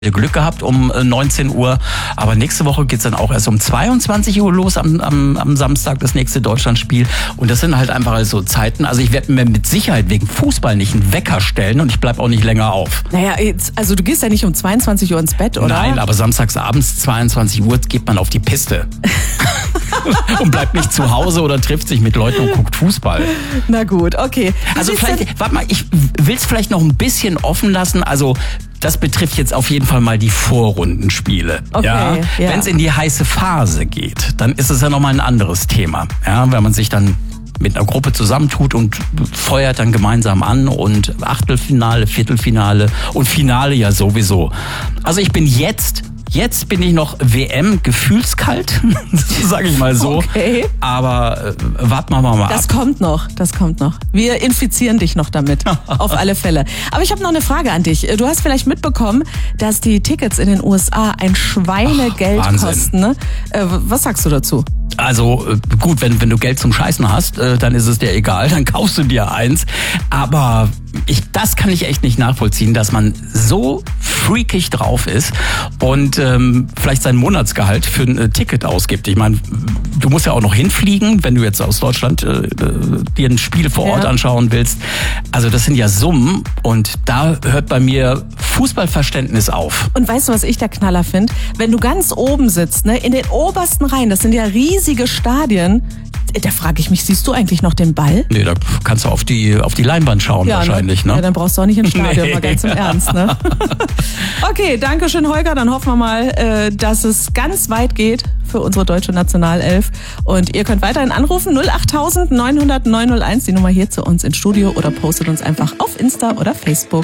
Glück gehabt um 19 Uhr, aber nächste Woche geht's dann auch erst um 22 Uhr los am Samstag, das nächste Deutschlandspiel. Und das sind halt einfach so Zeiten, also ich werde mir mit Sicherheit wegen Fußball nicht einen Wecker stellen und ich bleib auch nicht länger auf. Naja, also du gehst ja nicht um 22 Uhr ins Bett, oder? Nein, aber samstags abends 22 Uhr geht man auf die Piste. Und bleibt nicht zu Hause oder trifft sich mit Leuten und guckt Fußball. Na gut, okay. Also vielleicht, warte mal, ich will es vielleicht noch ein bisschen offen lassen, also das betrifft jetzt auf jeden Fall mal die Vorrundenspiele. Okay, ja. Wenn es in die heiße Phase geht, dann ist es ja nochmal ein anderes Thema. Ja, wenn man sich dann mit einer Gruppe zusammentut und feuert dann gemeinsam an und Achtelfinale, Viertelfinale und Finale ja sowieso. Also ich bin jetzt bin ich noch WM-gefühlskalt, sage ich mal so. Okay. Aber warten wir mal ab. Das kommt noch. Wir infizieren dich noch damit, auf alle Fälle. Aber ich habe noch eine Frage an dich. Du hast vielleicht mitbekommen, dass die Tickets in den USA ein Schweinegeld kosten. Ne? Was sagst du dazu? Also gut, wenn du Geld zum Scheißen hast, dann ist es dir egal, dann kaufst du dir eins. Aber das kann ich echt nicht nachvollziehen, dass man so freakig drauf ist und vielleicht sein Monatsgehalt für ein Ticket ausgibt. Ich meine, du musst ja auch noch hinfliegen, wenn du jetzt aus Deutschland dir ein Spiel vor Ort anschauen willst. Also das sind ja Summen und da hört bei mir Fußballverständnis auf. Und weißt du, was ich der Knaller finde? Wenn du ganz oben sitzt, ne, in den obersten Reihen, das sind ja riesige Stadien, da frage ich mich, siehst du eigentlich noch den Ball? Nee, da kannst du auf die Leinwand schauen wahrscheinlich. Ne? Ja, dann brauchst du auch nicht ins Stadion, mal ganz im Ernst. Ne? Okay, danke schön, Holger. Dann hoffen wir mal, dass es ganz weit geht für unsere deutsche Nationalelf. Und ihr könnt weiterhin anrufen, 08000 900 901, die Nummer hier zu uns ins Studio, oder postet uns einfach auf Insta oder Facebook.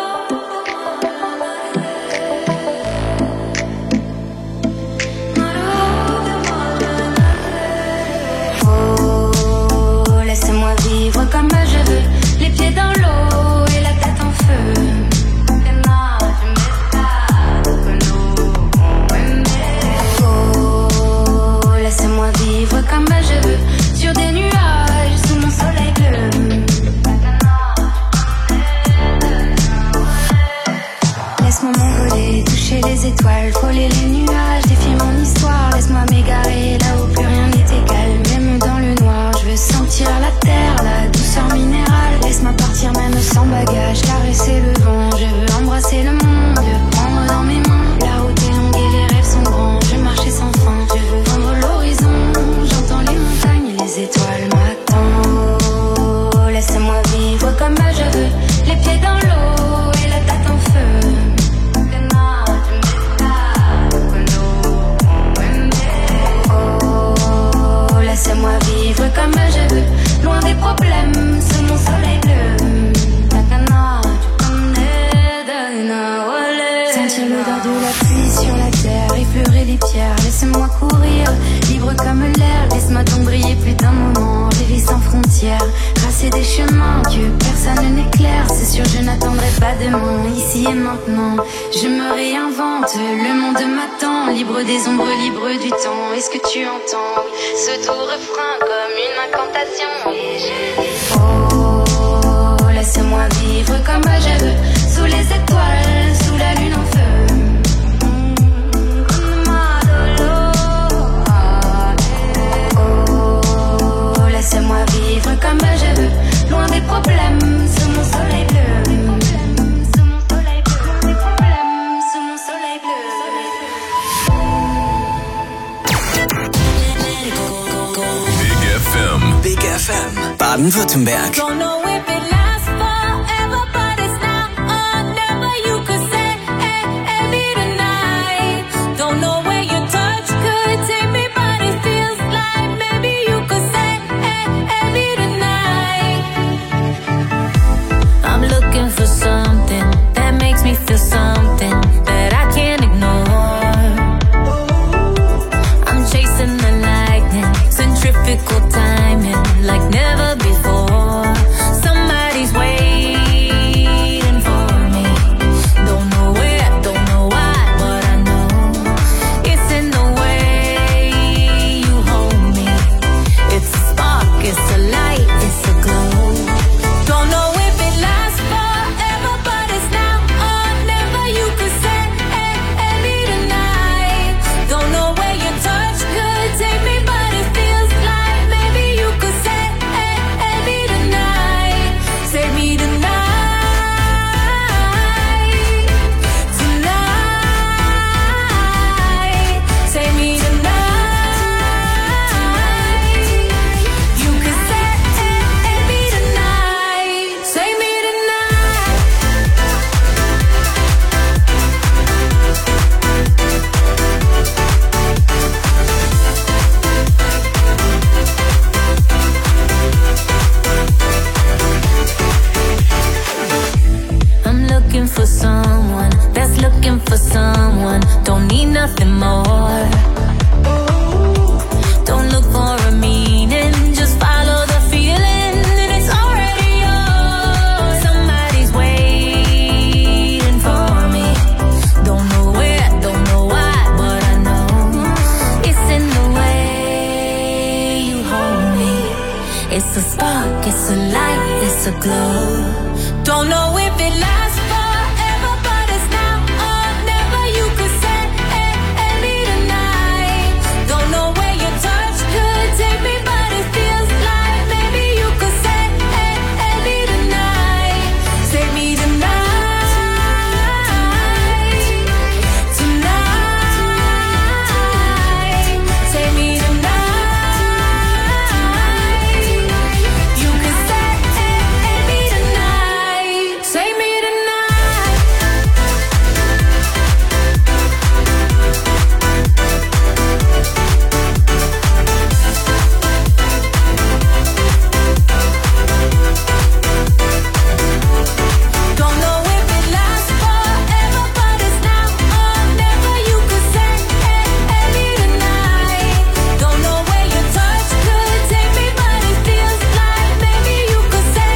Comme je veux, les pieds dans l'eau et la tête en feu. Oh, laissez-moi vivre comme je veux, sur des nuages sous mon soleil bleu. Laisse-moi m'envoler, toucher les étoiles, frôler les nuages, défier mon histoire. Laisse-moi m'égarer là où plus rien n'est égal, même dans le noir. Je veux sentir la terre, la douceur minérale. Laisse-moi partir même sans bagage, caresser le vent. Je veux embrasser le monde, le prendre dans mes mains. La route est longue et les rêves sont grands. Je veux marcher sans fin, je veux vendre l'horizon. J'entends les montagnes et les étoiles m'attendent. Oh, laissez-moi vivre comme je veux, les pieds dans l'eau et la tête en feu. Oh, laissez-moi vivre comme je veux, loin des problèmes, sous mon soleil bleu. Sentir l'odeur de la pluie sur la terre, effleurer les pierres, laissez-moi courir, libre comme l'air. Laisse-moi donc briller plus d'un moment, rêver sans frontières, tracer des chemins que personne n'éclaire. C'est sûr, je n'attendrai pas demain, ici et maintenant. Je me réinvente, le monde m'attend, libre des ombres, libre du temps. Est-ce que tu entends ce doux refrain comme une incantation? Et je dis oh, laissez-moi vivre comme je veux, sous les étoiles, sous la lune en feu. Oh, laissez-moi vivre comme je veux, loin des problèmes, sous mon soleil bleu. Sous mon soleil bleu, des problèmes, sous mon soleil bleu. Big FM, Baden-Württemberg. Timing like never before. glow. Don't know if it lasts forever, but it's now or never. You could say any tonight. Don't know where your touch could take me, but it feels like maybe you could say any tonight. Save me tonight, tonight. Save me tonight. You could say any tonight. Save me tonight. Don't know if it lasts forever, but it's now or never. You could say any tonight. Don't know where your touch could take me, but it feels like maybe you could say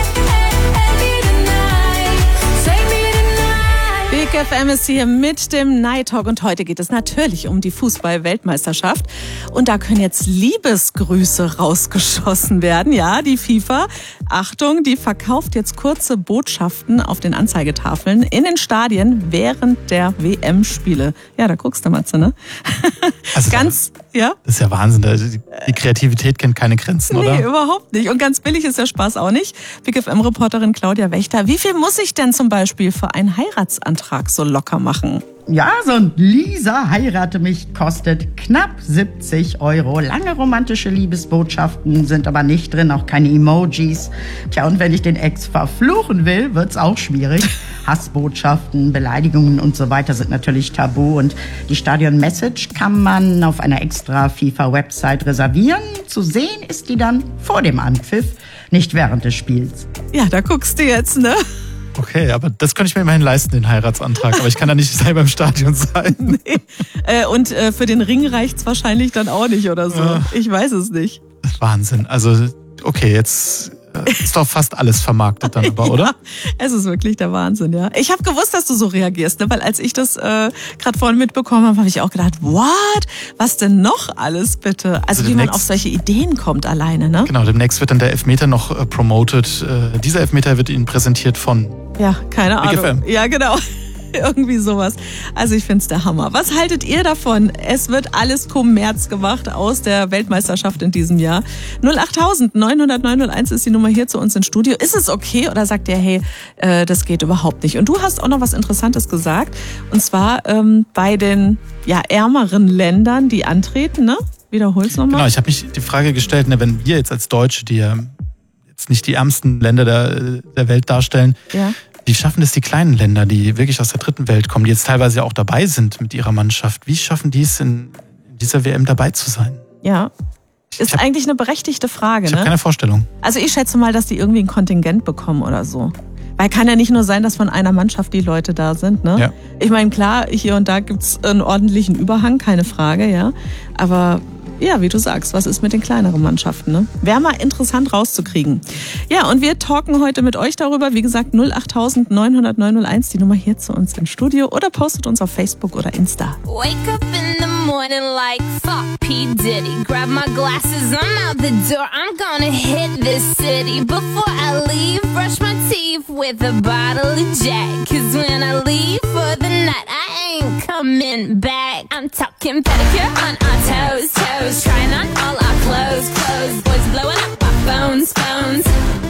any tonight. Save me tonight. Big FM ist hier mit dem Night Talk und heute geht es natürlich um die Fußball-Weltmeisterschaft. Und da können jetzt Liebesgrüße rausgeschossen werden. Ja, die FIFA, Achtung, die verkauft jetzt kurze Botschaften auf den Anzeigetafeln in den Stadien während der WM-Spiele. Ja, da guckst du, Matze, ne? Also Ganz, ja? Das ist ja Wahnsinn. Die Kreativität kennt keine Grenzen, oder? Nee, überhaupt nicht. Und ganz billig ist der Spaß auch nicht. Big FM-Reporterin Claudia Wächter, wie viel muss ich denn zum Beispiel für einen Heiratsantrag so locker machen? Ja, so ein Lisa heirate mich kostet knapp 70 Euro. Lange romantische Liebesbotschaften sind aber nicht drin, auch keine Emojis. Tja, und wenn ich den Ex verfluchen will, wird's auch schwierig. Hassbotschaften, Beleidigungen und so weiter sind natürlich tabu. Und die Stadion-Message kann man auf einer extra FIFA-Website reservieren. Zu sehen ist die dann vor dem Anpfiff, nicht während des Spiels. Ja, da guckst du jetzt, ne? Okay, aber das könnte ich mir immerhin leisten, den Heiratsantrag. Aber ich kann da nicht selber im Stadion sein. Nee. Und für den Ring reicht's wahrscheinlich dann auch nicht oder so. Ja. Ich weiß es nicht. Das ist Wahnsinn. Also, okay, jetzt ist doch fast alles vermarktet dann aber, oder? Ja, es ist wirklich der Wahnsinn, ja. Ich habe gewusst, dass du so reagierst, ne? Weil als ich das gerade vorhin mitbekommen habe, habe ich auch gedacht, what? Was denn noch alles bitte? Also wie man auf solche Ideen kommt alleine, ne? Genau, demnächst wird dann der Elfmeter noch promoted. Dieser Elfmeter wird Ihnen präsentiert von Ja, keine Big Ahnung. FM. Ja, genau. Irgendwie sowas. Also ich find's der Hammer. Was haltet ihr davon? Es wird alles Kommerz gemacht aus der Weltmeisterschaft in diesem Jahr. 08000 900 901 ist die Nummer hier zu uns ins Studio. Ist es okay oder sagt ihr, hey, das geht überhaupt nicht? Und du hast auch noch was Interessantes gesagt. Und zwar bei den ärmeren Ländern, die antreten, ne? Wiederhol's nochmal. Genau, ich habe mich die Frage gestellt, ne, wenn wir jetzt als Deutsche, die ja jetzt nicht die ärmsten Länder der Welt darstellen, Ja. wie schaffen es die kleinen Länder, die wirklich aus der dritten Welt kommen, die jetzt teilweise ja auch dabei sind mit ihrer Mannschaft, wie schaffen die es in dieser WM dabei zu sein? Ja. Ist eigentlich eine berechtigte Frage, Ich ne? habe keine Vorstellung. Also ich schätze mal, dass die irgendwie ein Kontingent bekommen oder so. Weil kann ja nicht nur sein, dass von einer Mannschaft die Leute da sind, ne? Ja. Ich meine, klar, hier und da gibt's einen ordentlichen Überhang, keine Frage, ja. Aber ja, wie du sagst, was ist mit den kleineren Mannschaften, ne? Wäre mal interessant rauszukriegen. Ja, und wir talken heute mit euch darüber. Wie gesagt, 08000 900 901, die Nummer hier zu uns ins Studio oder postet uns auf Facebook oder Insta. Wake up in the morning like fuck P. Diddy. Grab my glasses, I'm out the door. I'm gonna hit this city. Before I leave, brush my teeth with a bottle of Jack. Cause when I leave for the night, I ain't coming back. I'm talking pedicure on our toes, toes. Trying on all our clothes, clothes. Boys blowing up our phones, phones.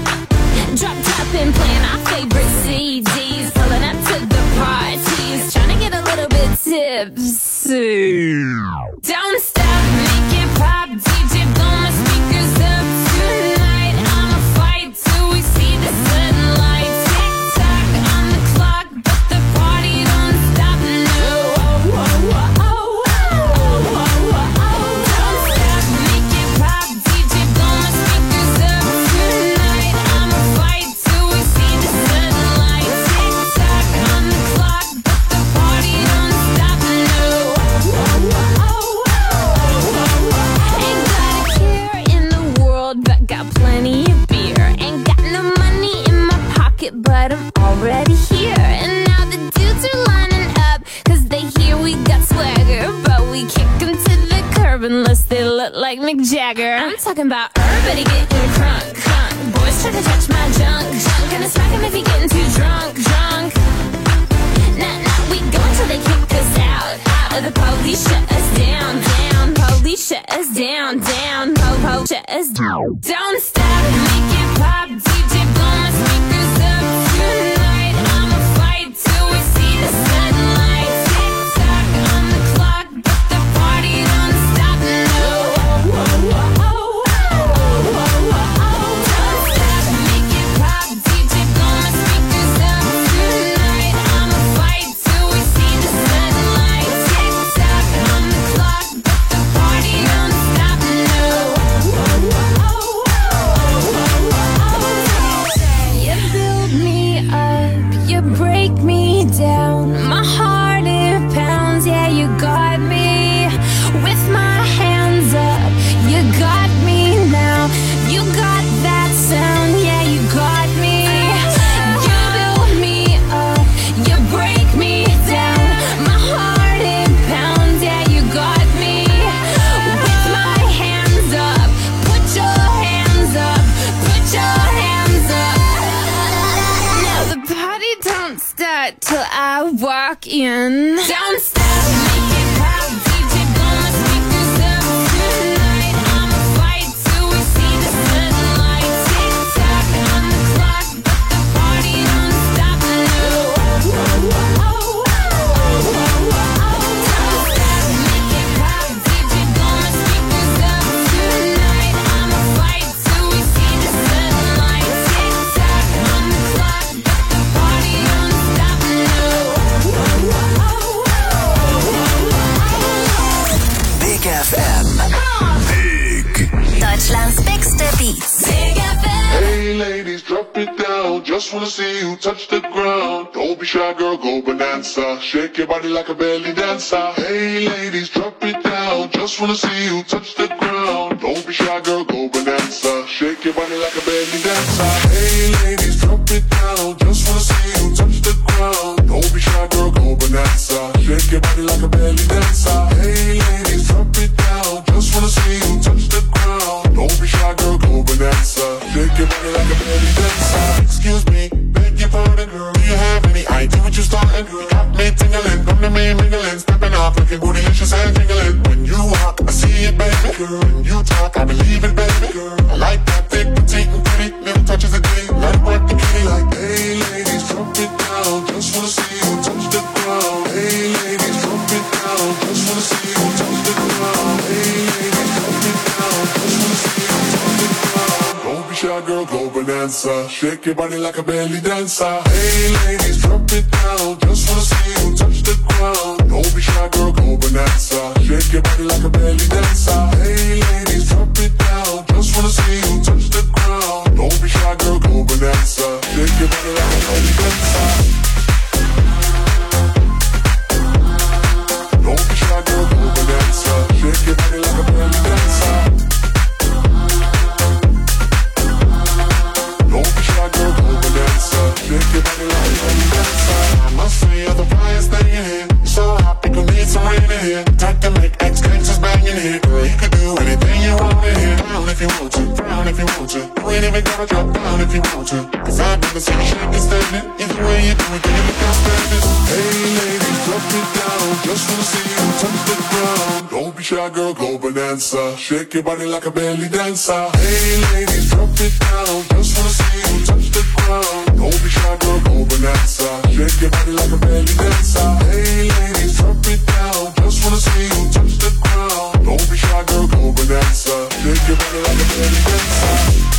Drop top and playing our favorite CDs. Pulling up to the parties. Trying to get a little bit tipsy. Don't stop, make it pop. DJ, blow my speakers up tonight. I'ma fight till we see the sunlight. Tick tock on the clock, but the party don't stop. No. Oh, oh, oh, oh, oh, oh, oh, oh. Don't stop, make it pop. DJ, blow my speakers up tonight. I'ma fight till we see the sunlight. Tick tock on the clock, but the party don't stop. No. Oh, oh, oh, oh, oh, oh. Ain't got a care in the world, but got plenty of beer. Ain't got no money in my pocket, but I'm already here. And now the dudes are lining up, cause they hear we got swagger. But we kick them to the curb unless they look like Mick Jagger. I'm talking about everybody getting crunk, crunk. Boys try to touch my junk, junk. gonna smack him if he getting too drunk. Nah, we go until they kick us out. Or the police shut us down. Police shut us down. Po shut us down. Don't stop, make it pop. DJ blow my speakers up tonight. I'ma fight till we see the sunlight. Tick tock on the clock, but the party don't stop. No. Don't stop, make it pop. DJ blow my speakers up tonight. I'ma fight till we see the sunlight. Tick tock on the clock, but the party don't stop. No. You build me up, you break me down. My heart it pounds, yeah, you got me. With my hands up, you got me now. You got that sound, yeah, you got me. You build me up, you break me down. My heart it pounds, yeah, you got me. With my hands up, put your hands up, put your hands up. Now the party don't start till I walk in. Don't stop, make it pop. DJ blow my speakers up tonight. I'ma fight till we see the sunlight. Tick tock on the clock, but the party don't stop. No. Don't stop, make it pop. DJ blow my speakers up tonight. I'ma fight till we see the sunlight. Tick tock on the clock, but the party don't stop. No. Big FM. Deutschlands bigste Beats. Big FM. Hey ladies, drop it down. Just wanna see you touch the ground. Don't be shy, girl, go bonanza. Shake your body like a belly dancer. Hey ladies, drop it down. Just wanna see you touch the ground. Don't be shy, girl, go bonanza. Shake your body like a belly dancer. Hey ladies, drop it down. Just wanna see you touch the ground. Don't be shy, girl, go bonanza. Shake your body like a belly dancer. Hey ladies, drop it down. Just wanna see you touch the ground. Don't be shy, girl, go bonanza. Shake your body like a belly dancer. Excuse me, beg your pardon, girl. Do you have any idea what you're starting? You got me tingling, come to me mingling, stepping off, looking bootylicious and tingling. When you walk, I see it, baby girl. When you talk, I believe it, baby girl. I like that thick, petite, and pretty, little touches of day. Let it work the kitty like, hey ladies, drop it down. Just wanna see you touch the ground. Hey ladies, drop it down. Just wanna see you touch the ground. Hey ladies, drop it down. Just wanna see you touch the ground. Don't be shy, girl, go bonanza. Shake your body like a belly dancer. Hey ladies, drop it down. Just wanna see you touch the ground. Don't be shy, girl, go bonanza. Shake your body like a belly dancer. Hey ladies, drop it down. Just wanna see you touch the ground. Don't be shy, girl, go bonanza. Shake your body like a belly dancer. Don't be shy, girl, go bonanza. Shake your body like a belly dancer. Don't be shy, girl, go bonanza. Shake your body like a belly dancer. I must say you're the brightest thing in here. You're so hot, people need some rain in here. Type to make ex-gangsters bang in here. Girl, you can do anything you want in here. Down if you want to, down if you want to. You ain't even gotta drop down if you want to. Cause I've never seen you shaking standing. Either way you do it, then you look outstanding. Hey ladies, drop it down. Just wanna see you touch the ground. Don't be shy, girl, go bonanza. Shake your body like a belly dancer. Hey ladies, drop it down. Just wanna see you touch the ground. Don't be shy, girl, go bonanza. Shake your body like a belly dancer. Hey ladies, drop it down. Just wanna see you touch the ground. Don't be shy, girl, go bonanza. Shake your body like a belly dancer.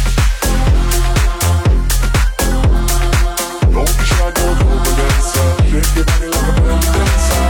Don't be shy, girl, go bonanza. Shake your body like a belly dancer.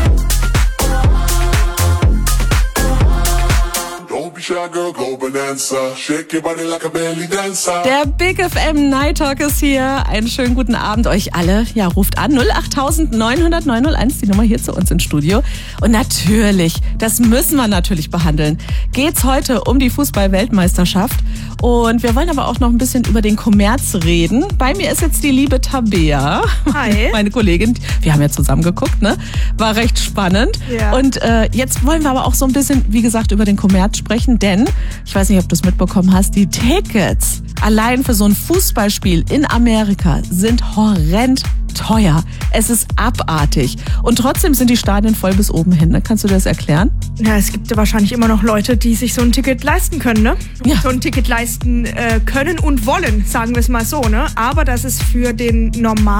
Don't be shy, girl, go bonanza. Shake your body like a belly dancer. Der Big FM Night Talk ist hier. Einen schönen guten Abend euch alle. Ja, ruft an 08900 901, die Nummer hier zu uns ins Studio. Und natürlich, das müssen wir natürlich behandeln, geht's heute um die Fußball-Weltmeisterschaft. Und wir wollen aber auch noch ein bisschen über den Kommerz reden. Bei mir ist jetzt die liebe Tabea. Hi. Meine Kollegin. Wir haben ja zusammen geguckt, ne? War recht spannend. Ja. Und jetzt wollen wir aber auch so ein bisschen, wie gesagt, über den Kommerz sprechen. sprechen, denn, ich weiß nicht, ob du es mitbekommen hast, die Tickets allein für so ein Fußballspiel in Amerika sind horrend teuer. Es ist abartig. Und trotzdem sind die Stadien voll bis oben hin. Kannst du das erklären? Ja, es gibt ja wahrscheinlich immer noch Leute, die sich so ein Ticket leisten können, ne? Ja. So ein Ticket leisten können und wollen, sagen wir es mal so, ne? Aber dass es für den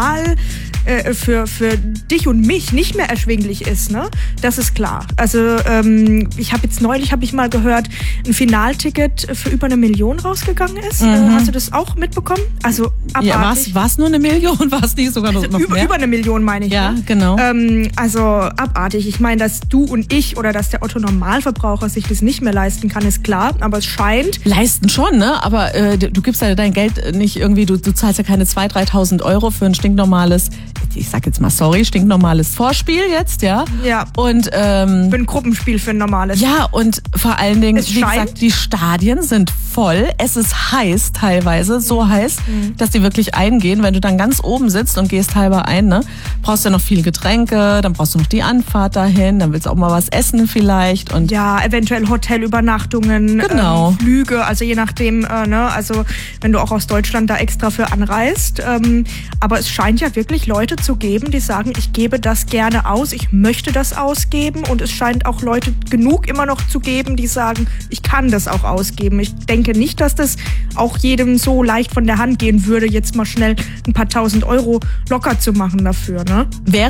für dich und mich nicht mehr erschwinglich ist, ne? Das ist klar. Also ich habe neulich mal gehört, ein Finalticket für über 1 Million rausgegangen ist. Hast du das auch mitbekommen? Also abartig. Ja, war es nur 1 Million? War es nicht sogar noch mehr? Über 1 Million meine ich. Ja, ne? genau. Also abartig. Ich meine, dass du und ich oder dass der Otto-Normalverbraucher sich das nicht mehr leisten kann, ist klar. Aber es scheint... Leisten schon, ne? Aber du gibst ja dein Geld nicht irgendwie, du zahlst ja keine 2.000, 3.000 Euro für ein stinknormales, ich sag jetzt mal sorry, stinknormales Vorspiel jetzt, ja? Ja. Und für ein Gruppenspiel, für ein normales. Ja, und vor allen Dingen, Es wie scheint- gesagt, die Stadien sind voll. Es ist heiß teilweise, so heiß, dass die wirklich eingehen. Wenn du dann ganz oben sitzt und gehst halber ein, ne, brauchst du ja noch viel Getränke, dann brauchst du noch die Anfahrt dahin, dann willst du auch mal was essen vielleicht. Und Ja, eventuell Hotelübernachtungen, Genau. Flüge, also je nachdem, ne, also wenn du auch aus Deutschland da extra für anreist. Aber es scheint ja wirklich Leute zu geben, die sagen, ich gebe das gerne aus, ich möchte das ausgeben, und es scheint auch Leute genug immer noch zu geben, die sagen, ich kann das auch ausgeben. Ich denke nicht, dass das auch jedem so leicht von der Hand gehen würde, jetzt mal schnell ein paar 1.000 Euro locker zu machen dafür, ne?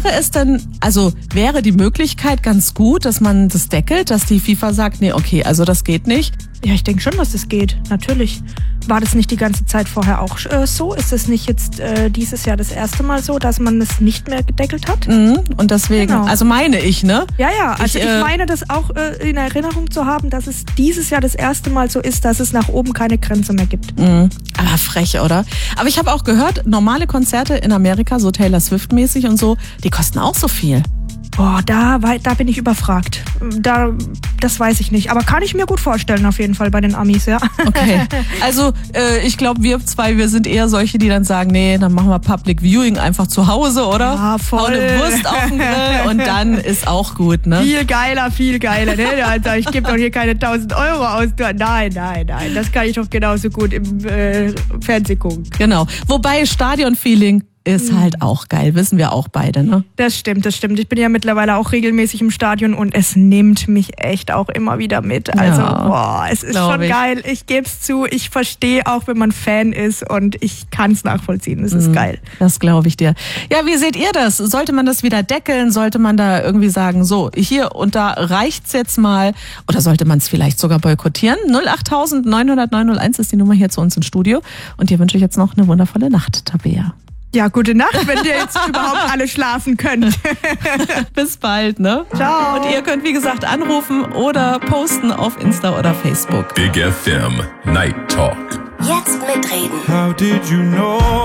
wäre die Möglichkeit ganz gut, dass man das deckelt, dass die FIFA sagt, nee, okay, also das geht nicht. Ja, ich denke schon, dass das geht. Natürlich. War das nicht die ganze Zeit vorher auch so? Ist es nicht jetzt dieses Jahr das erste Mal so, dass man es nicht mehr gedeckelt hat? Und deswegen, Genau. also meine ich, ne? Ja, also ich meine das auch in Erinnerung zu haben, dass es dieses Jahr das erste Mal so ist, dass es nach oben keine Grenze mehr gibt. Aber frech, oder? Aber ich habe auch gehört, normale Konzerte in Amerika, so Taylor Swift-mäßig und so, die kosten auch so viel. Boah, da bin ich überfragt. Das weiß ich nicht. Aber kann ich mir gut vorstellen, auf jeden Fall bei den Amis, ja. Okay. Also ich glaube, wir zwei, wir sind eher solche, die dann sagen, nee, dann machen wir Public Viewing einfach zu Hause, oder? Ja, voll. Hau eine Wurst auf den Grill und dann ist auch gut, ne? Viel geiler, ne? Also ich gebe doch hier keine 1.000 Euro aus. Nein. Das kann ich doch genauso gut im Fernsehen gucken. Genau. Wobei Stadion-Feeling ist halt auch geil, wissen wir auch beide, ne? Das stimmt. Ich bin ja mittlerweile auch regelmäßig im Stadion und es nimmt mich echt auch immer wieder mit. Also, es ist schon geil. Ich gebe es zu. Ich verstehe auch, wenn man Fan ist, und ich kann es nachvollziehen. Es ist geil. Das glaube ich dir. Ja, wie seht ihr das? Sollte man das wieder deckeln? Sollte man da irgendwie sagen, so, hier und da reicht's jetzt mal? Oder sollte man es vielleicht sogar boykottieren? 08000 900 901 ist die Nummer hier zu uns ins Studio. Und dir wünsche ich jetzt noch eine wundervolle Nacht, Tabea. Ja, gute Nacht, wenn ihr jetzt überhaupt alle schlafen könnt. Bis bald, ne? Ciao. Und ihr könnt, wie gesagt, anrufen oder posten auf Insta oder Facebook. Big FM Night Talk. Jetzt mitreden. How did you know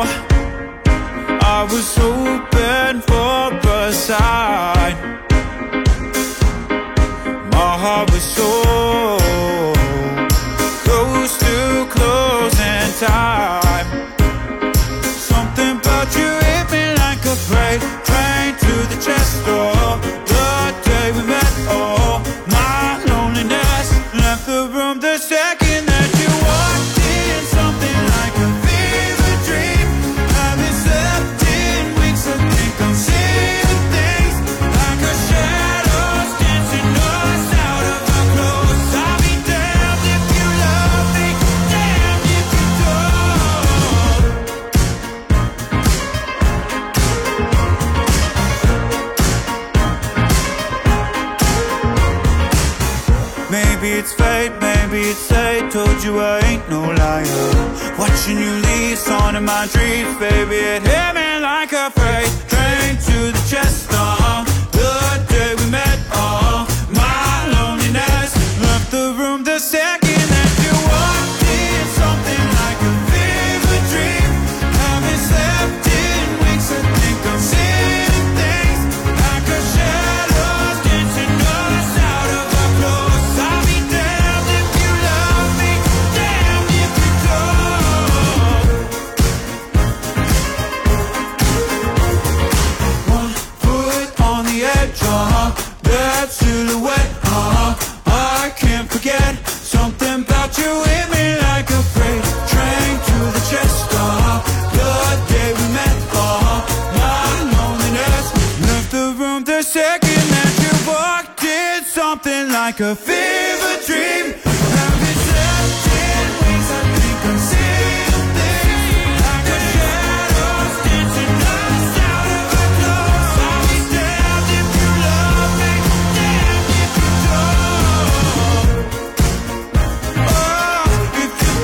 I was hoping for a sign? My heart was so close to closing time. Something about you hit me like a freight train to the chest door. The day we met, oh, my loneliness left the room the second that you walked in. Something like a fever dream. Haven't slept in weeks. I think I'm seeing things like a shadows dancing us out of our clothes. I'll be damned if you love me, damned if you don't. Maybe it's fate, maybe it's fate. Told you I ain't no liar. Watching you leave, song in my dreams, baby. It hit me like a freight train to the chest. The day we met, my loneliness left the room the second that you walked in. Something like a fever dream. Haven't slept in weeks. I think I'm seeing things like a shadow dancing us out of our clothes. I'll be damned if you love me, damned if you don't. One foot something like a fever dream. Have its left wings, I think I'm seeing things like a shadows dancing us out of our clothes. I'll be damned if you love me, damned if you don't. Oh, if you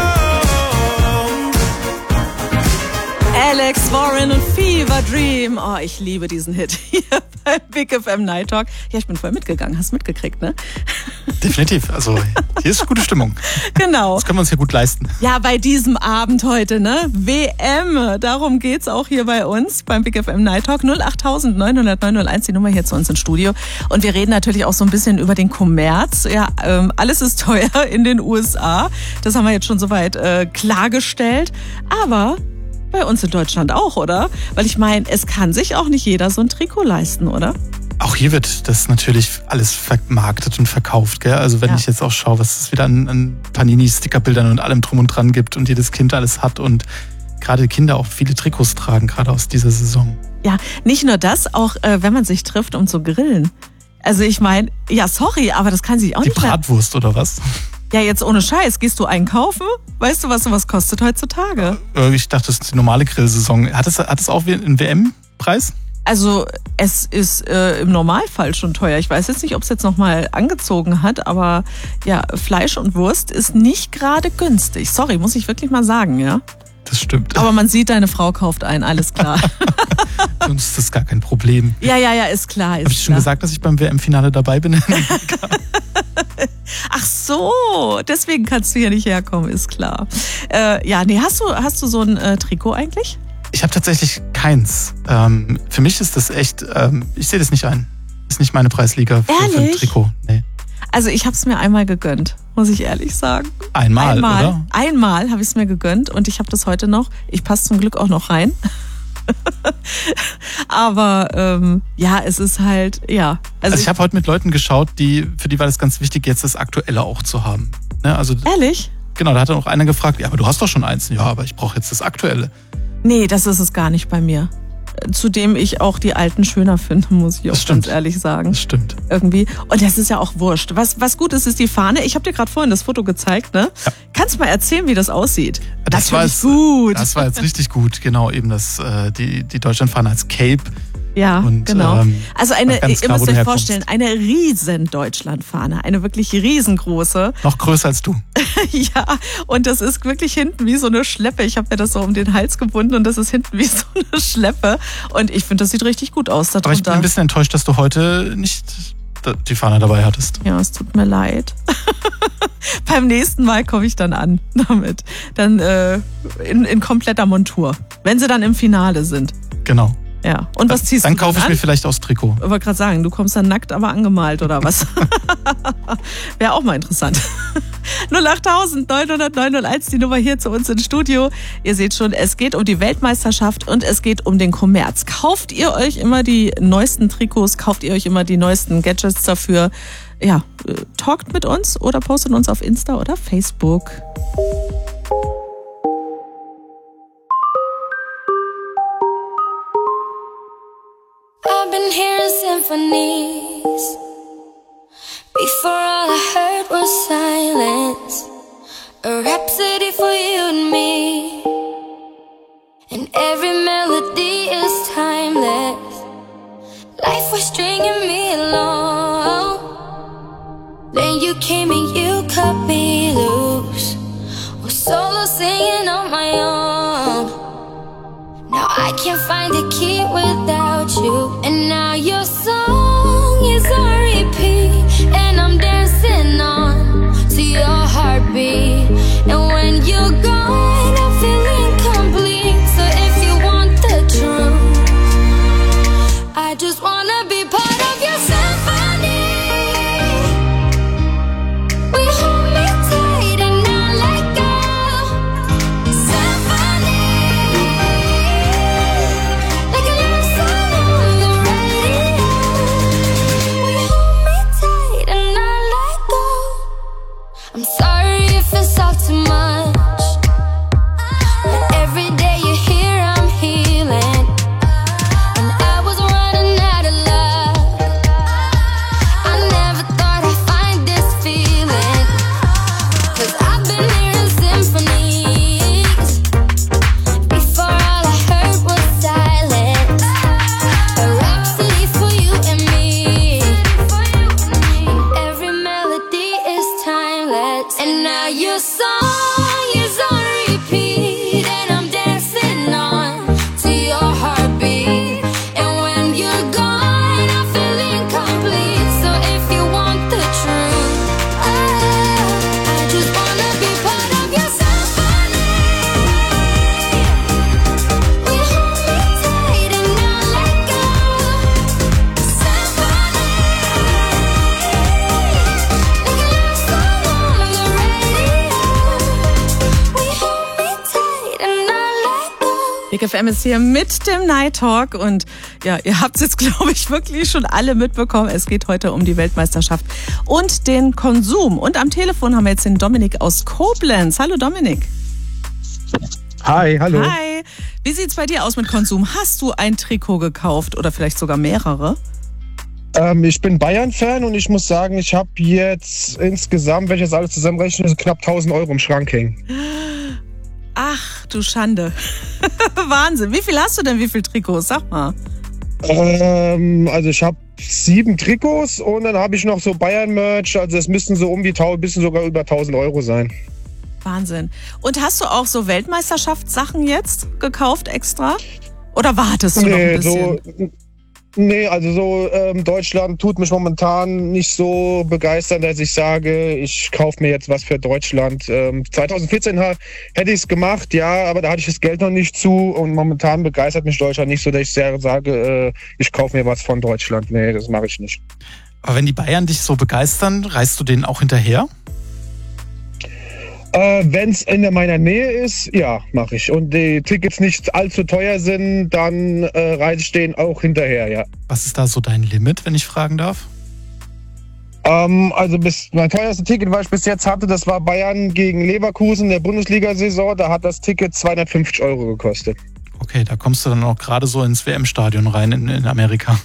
don't. Alex Warren und Fever Dream. Oh, ich liebe diesen Hit hier bei Big FM Night Talk. Ja, ich bin voll mitgegangen. Hast du mitgekriegt, ne? Definitiv. Also hier ist gute Stimmung. Genau. Das können wir uns ja gut leisten. Ja, bei diesem Abend heute, ne? WM. Darum geht's auch hier bei uns beim Big FM Night Talk. 08900 die Nummer hier zu uns ins Studio. Und wir reden natürlich auch so ein bisschen über den Kommerz. Ja, alles ist teuer in den USA. Das haben wir jetzt schon soweit klargestellt. Aber bei uns in Deutschland auch, oder? Weil ich meine, es kann sich auch nicht jeder so ein Trikot leisten, oder? Auch hier wird das natürlich alles vermarktet und verkauft, gell? Also wenn ich jetzt auch schaue, was es wieder an Panini-Stickerbildern und allem drum und dran gibt und jedes Kind alles hat und gerade Kinder auch viele Trikots tragen, gerade aus dieser Saison. Ja, nicht nur das, auch wenn man sich trifft, um zu grillen. Also ich meine, ja sorry, aber das kann sich auch nicht Die Bratwurst oder was? Ja, jetzt ohne Scheiß. Gehst du einkaufen? Weißt du, was sowas kostet heutzutage? Ich dachte, das ist die normale Grillsaison. Hat es auch einen WM-Preis? Also es ist im Normalfall schon teuer. Ich weiß jetzt nicht, ob es jetzt nochmal angezogen hat, aber ja, Fleisch und Wurst ist nicht gerade günstig. Sorry, muss ich wirklich mal sagen, ja? Das stimmt. Aber man sieht, deine Frau kauft ein, alles klar. Sonst ist das gar kein Problem. Ja, ist klar. Habe ich schon gesagt, dass ich beim WM-Finale dabei bin? Ach so, deswegen kannst du hier nicht herkommen, ist klar. Hast du so ein Trikot eigentlich? Ich habe tatsächlich keins. Für mich ist das echt, ich sehe das nicht ein. Ist nicht meine Preisliga für ein Trikot. Nee. Also ich habe es mir einmal gegönnt, muss ich ehrlich sagen. Einmal, oder? Einmal habe ich es mir gegönnt und ich habe das heute noch. Ich passe zum Glück auch noch rein. Aber es ist halt, ja. Also ich habe heute mit Leuten geschaut, für die war das ganz wichtig, jetzt das Aktuelle auch zu haben. Ne? Also, ehrlich? Genau, da hat dann auch einer gefragt, ja, aber du hast doch schon eins. Ja, aber ich brauche jetzt das Aktuelle. Nee, das ist es gar nicht bei mir. Zudem ich auch die alten schöner finde, muss ich auch ganz ehrlich sagen. Das stimmt. Irgendwie. Und das ist ja auch wurscht. Was gut ist die Fahne. Ich habe dir gerade vorhin das Foto gezeigt, ne? Ja. Kannst du mal erzählen, wie das aussieht? Das war jetzt gut. Das war jetzt richtig gut. Genau, eben die Deutschlandfahne als Cape. Ja, und, genau. Also ihr müsst euch herkommst. vorstellen, eine riesen Deutschlandfahne, eine wirklich riesengroße. Noch größer als du. Ja, und das ist wirklich hinten wie so eine Schleppe. Ich habe mir das so um den Hals gebunden und das ist hinten wie so eine Schleppe. Und ich finde, das sieht richtig gut aus. Aber ich bin ein bisschen enttäuscht, dass du heute nicht die Fahne dabei hattest. Ja, es tut mir leid. Beim nächsten Mal komme ich dann an damit. Dann in kompletter Montur. Wenn sie dann im Finale sind. Genau. Ja. Und was ziehst dann du kaufe ich an? mir vielleicht aus Trikot. Ich wollte gerade sagen, du kommst dann nackt, aber angemalt oder was? Wäre auch mal interessant. 08900 die Nummer hier zu uns ins Studio. Ihr seht schon, es geht um die Weltmeisterschaft und es geht um den Kommerz. Kauft ihr euch immer die neuesten Trikots? Kauft ihr euch immer die neuesten Gadgets dafür? Ja, talkt mit uns oder postet uns auf Insta oder Facebook. I've been hearing symphonies. Before all I heard was silence. A rhapsody for you and me. And every melody is timeless. Life was stringing me along. Then you came and you cut me loose. Was solo singing on my own. Now I can't find a key without you. And now your song is on repeat. And I'm dancing on to your heartbeat. And when you're gone, I feel incomplete. So if you want the truth, I just wanna be part of your symphony. We hold me tight and not let go. Symphony, like a love song on the radio. Big FM ist hier mit dem Night Talk und ja, ihr habt es jetzt, glaube ich, wirklich schon alle mitbekommen. Es geht heute um die Weltmeisterschaft und den Konsum. Und am Telefon haben wir jetzt den Dominik aus Koblenz. Hallo Dominik. Hi, hallo. Hi. Wie sieht's bei dir aus mit Konsum? Hast du ein Trikot gekauft oder vielleicht sogar mehrere? Ich bin Bayern-Fan und ich muss sagen, ich habe jetzt insgesamt, wenn ich das alles zusammenrechne, knapp 1.000 Euro im Schrank hängen. Ach, du Schande. Wahnsinn. Wie viel hast du denn? Wie viele Trikots? Sag mal. Also ich habe 7 Trikots und dann habe ich noch so Bayern-Merch. Also es müssten so bisschen sogar über 1.000 Euro sein. Wahnsinn. Und hast du auch so Weltmeisterschaftssachen jetzt gekauft extra? Oder wartest du noch ein bisschen? Deutschland tut mich momentan nicht so begeistern, dass ich sage, ich kaufe mir jetzt was für Deutschland. 2014 hätte ich es gemacht, ja, aber da hatte ich das Geld noch nicht zu und momentan begeistert mich Deutschland nicht so, dass ich sage, ich kaufe mir was von Deutschland. Nee, das mache ich nicht. Aber wenn die Bayern dich so begeistern, reist du denen auch hinterher? Wenn es in meiner Nähe ist, ja, mache ich. Und die Tickets nicht allzu teuer sind, dann reise ich denen auch hinterher, ja. Was ist da so dein Limit, wenn ich fragen darf? Mein teuerste Ticket, was ich bis jetzt hatte, das war Bayern gegen Leverkusen in der Bundesliga-Saison. Da hat das Ticket 250 Euro gekostet. Okay, da kommst du dann auch gerade so ins WM-Stadion rein in Amerika.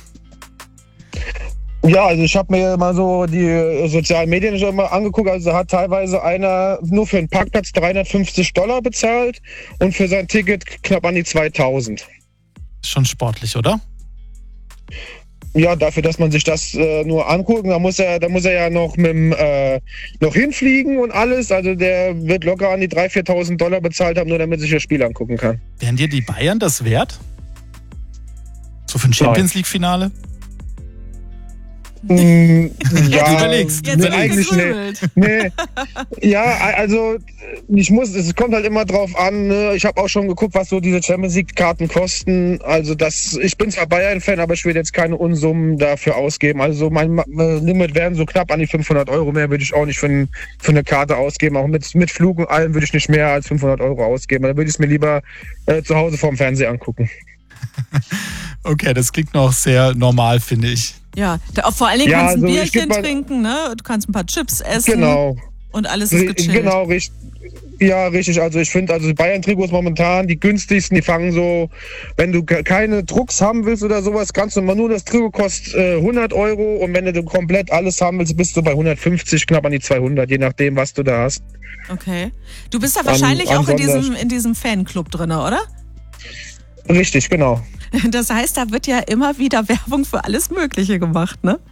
Ja, also ich habe mir mal so die sozialen Medien schon mal angeguckt. Also hat teilweise einer nur für einen Parkplatz $350 bezahlt und für sein Ticket knapp an die 2.000. Ist schon sportlich, oder? Ja, dafür, dass man sich das nur anguckt, da muss er ja noch noch hinfliegen und alles. Also der wird locker an die $3.000, $4.000 bezahlt haben, nur damit sich das Spiel angucken kann. Wären dir die Bayern das wert? So für ein Champions-League-Finale? Ja, du überlegst. Jetzt eigentlich nee. Ja, also es kommt halt immer drauf an, ne? Ich habe auch schon geguckt, was so diese Champions League Karten kosten. Also ich bin zwar Bayern-Fan, aber ich will jetzt keine Unsummen dafür ausgeben. Also mein Limit wären so knapp an die 500 Euro. Mehr würde ich auch nicht für eine Karte ausgeben. Auch mit Flug und allem würde ich nicht mehr als 500 Euro ausgeben. Dann würde ich es mir lieber zu Hause vorm Fernseher angucken. Okay, das klingt noch sehr normal, finde ich. Ja, vor allen Dingen kannst du ein Bierchen trinken, ne? Du kannst ein paar Chips essen. Genau. Und alles ist gechillt. Genau, richtig. Ja, richtig. Also ich finde, die Bayern-Trikots momentan, die günstigsten, die fangen so, wenn du keine Drucks haben willst oder sowas, kannst du mal nur das Trikot kostet 100 Euro und wenn du komplett alles haben willst, bist du bei 150, knapp an die 200, je nachdem, was du da hast. Okay. Du bist ja wahrscheinlich auch in diesem Fanclub drin, oder? Richtig, genau. Das heißt, da wird ja immer wieder Werbung für alles Mögliche gemacht, ne?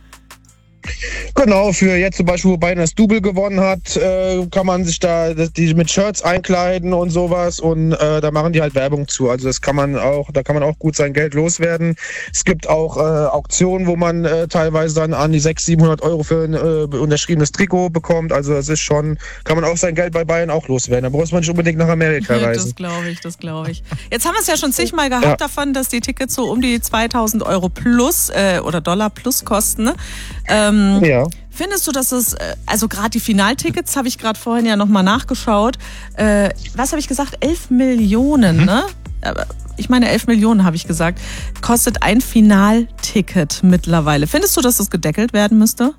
Genau, für jetzt zum Beispiel, wo Bayern das Double gewonnen hat, kann man sich da die mit Shirts einkleiden und sowas und da machen die halt Werbung zu. Also da kann man auch gut sein Geld loswerden. Es gibt auch Auktionen, wo man teilweise dann an die 600-700 Euro für ein unterschriebenes Trikot bekommt. Also das ist schon, kann man auch sein Geld bei Bayern auch loswerden. Da muss man nicht unbedingt nach Amerika reisen. Das glaube ich. Jetzt haben wir es ja schon zigmal gehabt davon, dass die Tickets so um die 2.000 Euro plus oder Dollar plus kosten, ne? Ja. Findest du, dass es, also gerade die Finaltickets, habe ich gerade vorhin ja nochmal nachgeschaut, was habe ich gesagt, 11 Millionen, ne? Ich meine 11 Millionen habe ich gesagt, kostet ein Finalticket mittlerweile. Findest du, dass das gedeckelt werden müsste?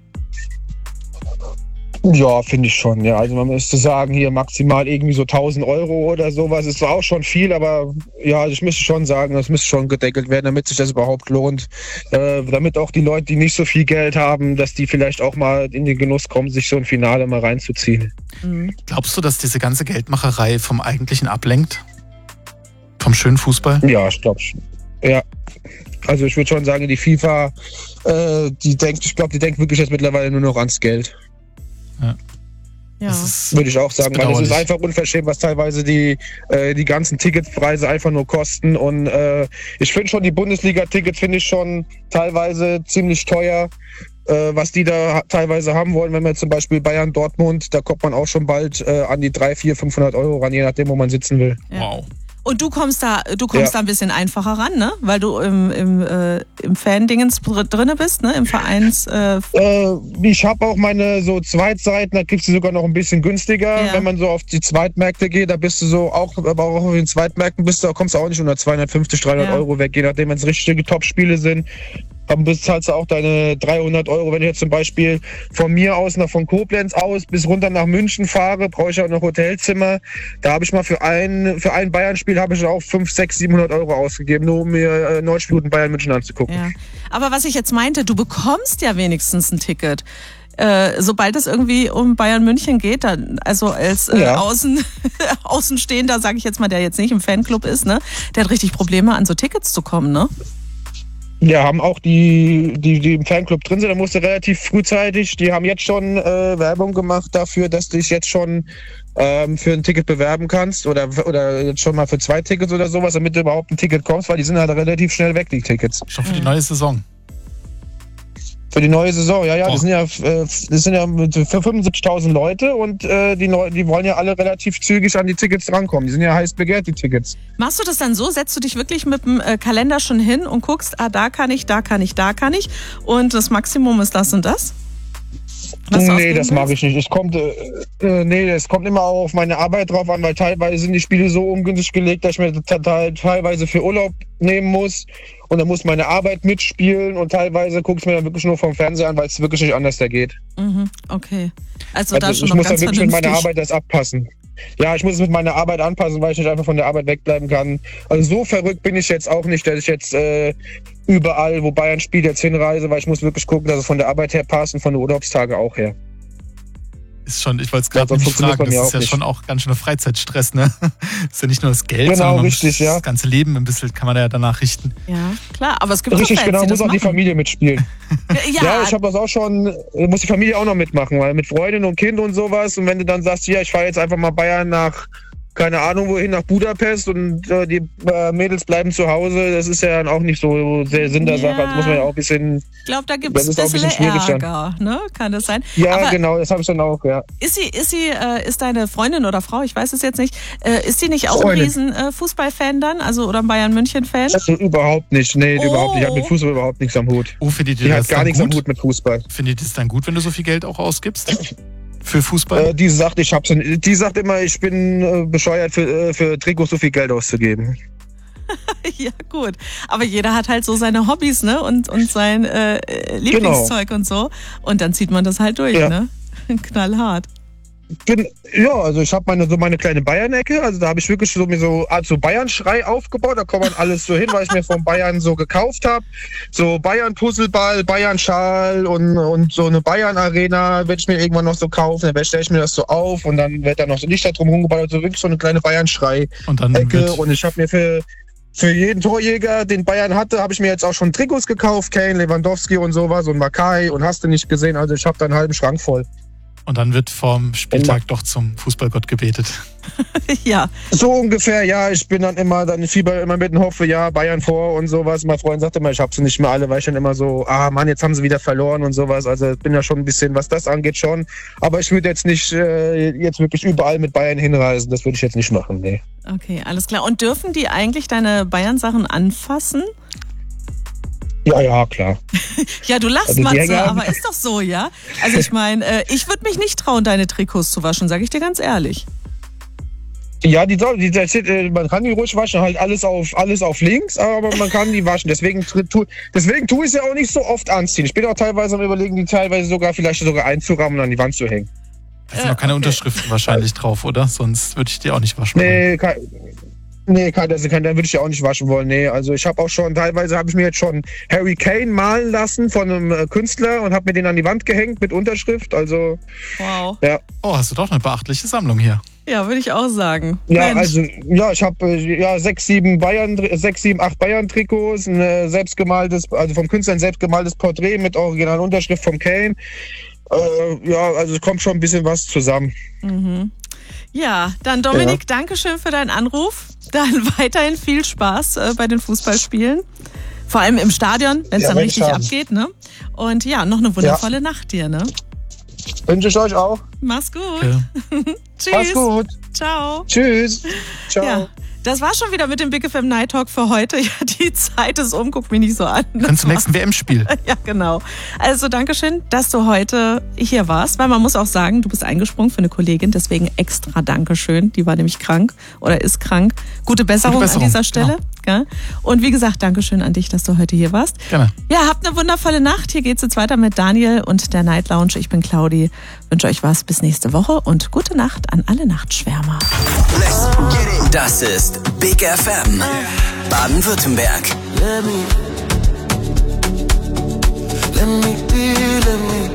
Ja, finde ich schon, ja. Also man müsste sagen, hier maximal irgendwie so 1.000 Euro oder sowas. Ist zwar auch schon viel, aber ja, ich müsste schon sagen, das müsste schon gedeckelt werden, damit sich das überhaupt lohnt. Damit auch die Leute, die nicht so viel Geld haben, dass die vielleicht auch mal in den Genuss kommen, sich so ein Finale mal reinzuziehen. Mhm. Glaubst du, dass diese ganze Geldmacherei vom Eigentlichen ablenkt? Vom schönen Fußball? Ja, ich glaube schon. Ja. Also ich würde schon sagen, die FIFA, die denkt wirklich jetzt mittlerweile nur noch ans Geld. Ja. Würde ich auch sagen, weil es ist einfach unverschämt, was teilweise die ganzen Ticketpreise einfach nur kosten. Und ich finde schon, die Bundesliga-Tickets finde ich schon teilweise ziemlich teuer, was die da teilweise haben wollen. Wenn man zum Beispiel Bayern-Dortmund, da kommt man auch schon bald an die 300, 400, 500 Euro ran, je nachdem, wo man sitzen will. Ja. Wow. Und du kommst da ein bisschen einfacher ran, ne? Weil du im Fan-Dingens drinne bist, ne? Im Vereins. Ich habe auch meine so Zweitseiten, da kriegst du sogar noch ein bisschen günstiger. Ja. Wenn man so auf die Zweitmärkte geht, da bist du so aber auch auf den Zweitmärkten kommst du auch nicht unter 250, 300 Euro weg, je nachdem, wenn es richtige Top-Spiele sind. Dann zahlst du auch deine 300 Euro. Wenn ich jetzt zum Beispiel von mir aus von Koblenz aus bis runter nach München fahre, brauche ich auch noch Hotelzimmer. Da habe ich mal für ein Bayern-Spiel habe ich auch 500, 600, 700 Euro ausgegeben, nur um mir 90 Minuten Bayern München anzugucken. Ja. Aber was ich jetzt meinte, du bekommst ja wenigstens ein Ticket. Sobald es irgendwie um Bayern München geht, dann, also als Außenstehender, sage ich jetzt mal, der jetzt nicht im Fanclub ist, ne, der hat richtig Probleme, an so Tickets zu kommen, ne? Ja, haben auch die im Fanclub drin sind, da musst du relativ frühzeitig, die haben jetzt schon Werbung gemacht dafür, dass du dich jetzt schon für ein Ticket bewerben kannst oder jetzt schon mal für 2 Tickets oder sowas, damit du überhaupt ein Ticket kommst, weil die sind halt relativ schnell weg, die Tickets. Schon für die neue Saison. Für die neue Saison, ja, das sind ja für 75.000 Leute und die wollen ja alle relativ zügig an die Tickets rankommen. Die sind ja heiß begehrt, die Tickets. Machst du das dann so? Setzt du dich wirklich mit dem Kalender schon hin und guckst, da kann ich und das Maximum ist das und das? Nee, das mag ich nicht. Es kommt immer auch auf meine Arbeit drauf an, weil teilweise sind die Spiele so ungünstig gelegt, dass ich mir teilweise für Urlaub nehmen muss und dann muss meine Arbeit mitspielen und teilweise gucke ich mir dann wirklich nur vom Fernseher an, weil es wirklich nicht anders da geht. Mhm, okay. Also da schon ich noch muss ganz dann wirklich mit meiner vernünftig. Arbeit das abpassen. Ja, ich muss es mit meiner Arbeit anpassen, weil ich nicht einfach von der Arbeit wegbleiben kann. Also so verrückt bin ich jetzt auch nicht, dass ich jetzt überall, wo Bayern spielt, jetzt hinreise, weil ich muss wirklich gucken, dass es von der Arbeit her passt und von den Urlaubstagen auch her. Ist schon, ich wollte es gerade nicht fragen, das ist ja schon auch ganz schöner Freizeitstress, ne? Ist ja nicht nur das Geld, sondern richtig, das ganze Leben ein bisschen kann man da ja danach richten. Ja, klar, aber es gibt richtig, auch Fans, genau, die muss das auch die machen. Familie mitspielen. Ja, Ich habe das auch schon, muss die Familie auch noch mitmachen, weil mit Freundin und Kind und sowas und wenn du dann sagst, ja, ich fahre jetzt einfach mal Bayern nach, keine Ahnung wohin, nach Budapest und die Mädels bleiben zu Hause, das ist ja dann auch nicht so sehr Sinn der Sache, also muss man ja auch ein bisschen... Ich glaube, da gibt es ein bisschen Ärger, ne? Kann das sein? Ja, aber genau, das habe ich dann auch, ja. Ist deine Freundin oder Frau, ich weiß es jetzt nicht, ist die nicht auch Freundin. ein riesen Fußballfan dann, also oder ein Bayern-München-Fan? Also überhaupt nicht, überhaupt nicht. Ich habe mit Fußball überhaupt nichts am Hut. Findet ihr die das hat gar dann nichts gut? am Hut mit Fußball. Findet ihr das dann gut, wenn du so viel Geld auch ausgibst? Für Fußball? Die sagt immer, ich bin bescheuert für Trikots so viel Geld auszugeben. Ja, gut. Aber jeder hat halt so seine Hobbys, ne? Und sein Lieblingszeug und so. Und dann zieht man das halt durch, ne? Knallhart. Ja, also ich habe meine kleine Bayern-Ecke, also da habe ich wirklich mir so Art so Bayern-Schrei aufgebaut, da kommt man alles so hin, weil ich mir von Bayern so gekauft habe. So Bayern-Puzzleball, Bayern-Schal und so eine Bayern-Arena werde ich mir irgendwann noch so kaufen, dann stelle ich mir das so auf und dann wird da noch so Lichter drum rumgebaut, also wirklich so eine kleine Bayern-Schrei-Ecke und ich habe mir für jeden Torjäger, den Bayern hatte, habe ich mir jetzt auch schon Trikots gekauft, Kane, Lewandowski und sowas und Makai und hast du nicht gesehen, also ich habe da einen halben Schrank voll. Und dann wird vorm Spieltag doch zum Fußballgott gebetet. Ja. So ungefähr, ja. Ich bin dann fieber immer mit und hoffe, ja, Bayern vor und sowas. Mein Freund sagte immer, ich hab sie nicht mehr alle, weil ich dann immer so, Mann, jetzt haben sie wieder verloren und sowas. Also ich bin ja schon ein bisschen, was das angeht, schon. Aber ich würde jetzt nicht jetzt wirklich überall mit Bayern hinreisen. Das würde ich jetzt nicht machen, nee. Okay, alles klar. Und dürfen die eigentlich deine Bayern-Sachen anfassen? Ja, klar. Ja, du lachst, Also Matze, aber ist doch so, ja? Also ich meine, ich würde mich nicht trauen, deine Trikots zu waschen, sage ich dir ganz ehrlich. Ja, man kann die ruhig waschen, halt alles auf links, aber man kann die waschen. Deswegen tue ich es ja auch nicht so oft anziehen. Ich bin auch teilweise am Überlegen, die teilweise vielleicht sogar einzurahmen und an die Wand zu hängen. Da sind noch keine Unterschriften wahrscheinlich drauf, oder? Sonst würde ich die auch nicht waschen wollen. Dann würde ich ja auch nicht waschen wollen. Nee, also ich habe auch schon, teilweise habe ich mir jetzt schon Harry Kane malen lassen von einem Künstler und habe mir den an die Wand gehängt mit Unterschrift. Also, wow. Ja. Oh, hast du doch eine beachtliche Sammlung hier. Ja, würde ich auch sagen. Ja, Mensch. also, ja, ich habe 6, 7, 8 Bayern-Trikots, ein selbstgemaltes, also vom Künstler ein selbstgemaltes Porträt mit originalen Unterschrift vom Kane. Ja, also es kommt schon ein bisschen was zusammen. Mhm. Ja, dann Dominik, Dankeschön für deinen Anruf. Dann weiterhin viel Spaß bei den Fußballspielen. Vor allem im Stadion, wenn es dann richtig abgeht, ne? Und ja, noch eine wundervolle Nacht dir, ne? Wünsche ich euch auch. Mach's gut. Ja. Tschüss. Mach's gut. Ciao. Tschüss. Ciao. Ja, Das war schon wieder mit dem Big FM Night Talk für heute. Ja, die Zeit ist um, guck mich nicht so an. Dann zum nächsten WM-Spiel. Ja, genau. Also Dankeschön, dass du heute hier warst, weil man muss auch sagen, du bist eingesprungen für eine Kollegin, deswegen extra Dankeschön. Die war nämlich krank oder ist krank. Gute Besserung an dieser Stelle. Genau. Und wie gesagt, Dankeschön an dich, dass du heute hier warst. Gerne. Ja, habt eine wundervolle Nacht. Hier geht's jetzt weiter mit Daniel und der Night Lounge. Ich bin Claudi. Wünsche euch was bis nächste Woche und gute Nacht an alle Nachtschwärmer. Das ist Big FM Baden-Württemberg. Let me be, let me.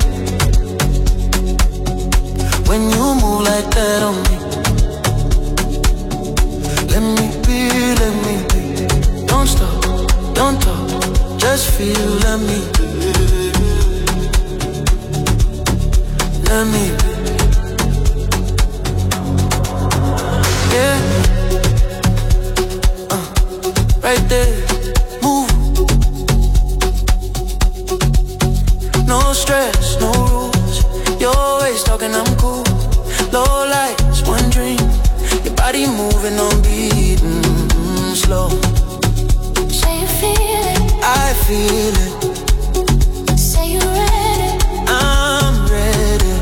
When you move like that on me. Let me be, let me be. Don't stop, don't talk, just feel, let me. Let me be. Yeah. Right there, move. No stress, no rules. You're always talking, I'm cool. Low lights, one dream. Your body moving on beat, slow. Say you feel it. I feel it. Say you ready. I'm ready.